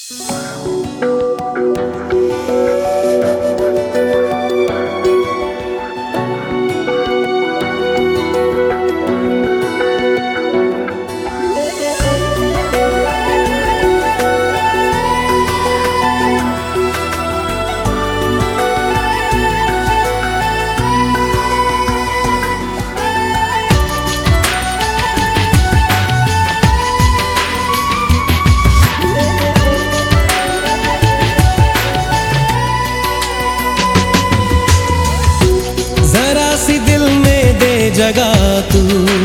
जरा सी दिल में दे जगह तू,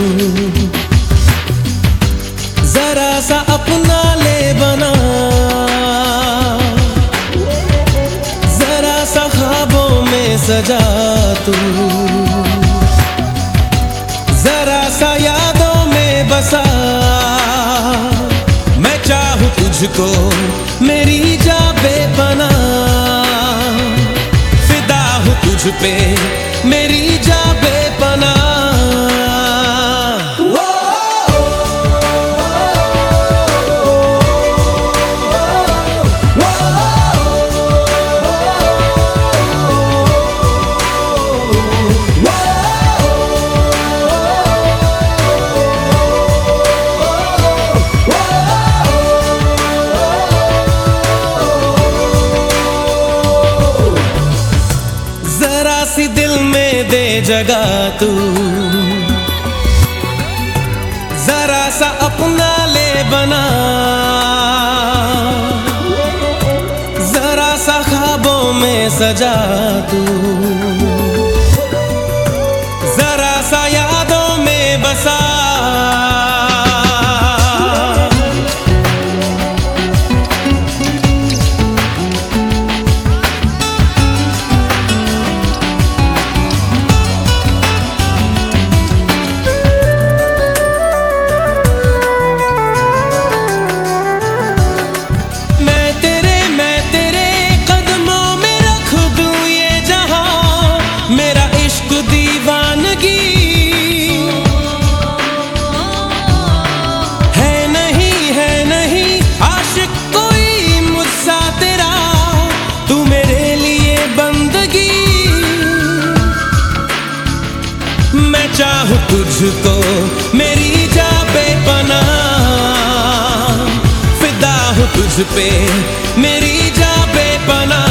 जरा सा अपना ले बना, जरा सा ख्वाबों में सजा तू, जरा सा यादों में बसा। मैं चाहूं तुझको मेरी जा बेपनाह, फिदा हूं तुझ पे मेरी जा बेपनाह। जरा सी दिल में दे जगह तू, जरा सा अपना ले बना, जरा सा ख्वाबों में सजा तू, जरा सा यादों में बसा। मैं चाहूं तुझको मेरी जा बेपनाह, फिदा हूं तुझ पे मेरी जा बेपनाह।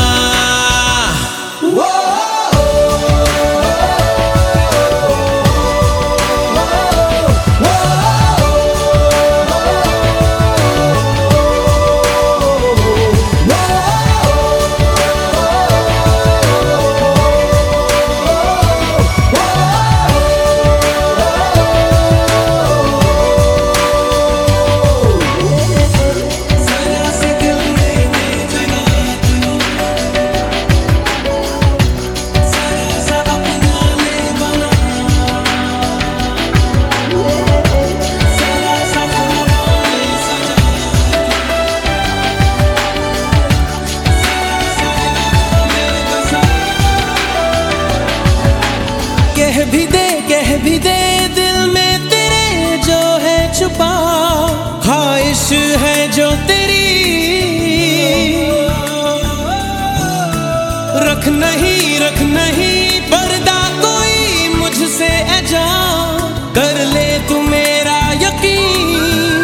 कह भी दे दिल में तेरे जो है छुपा, ख्वाहिश है जो तेरी, रख नहीं पर्दा कोई मुझसे ऐजा, कर ले तू मेरा यकीन।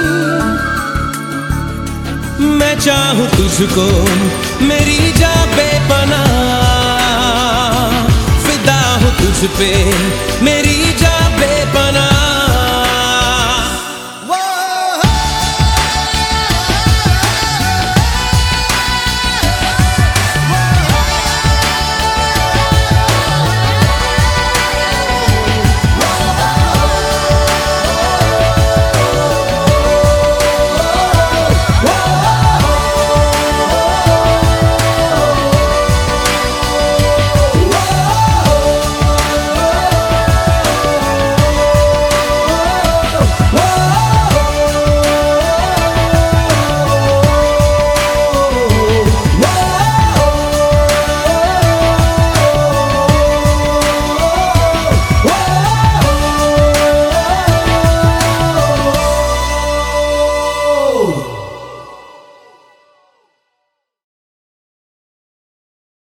मैं चाहूं तुझको मेरी जा बेपनाह, तुझ पे मेरी जा बेपनाह।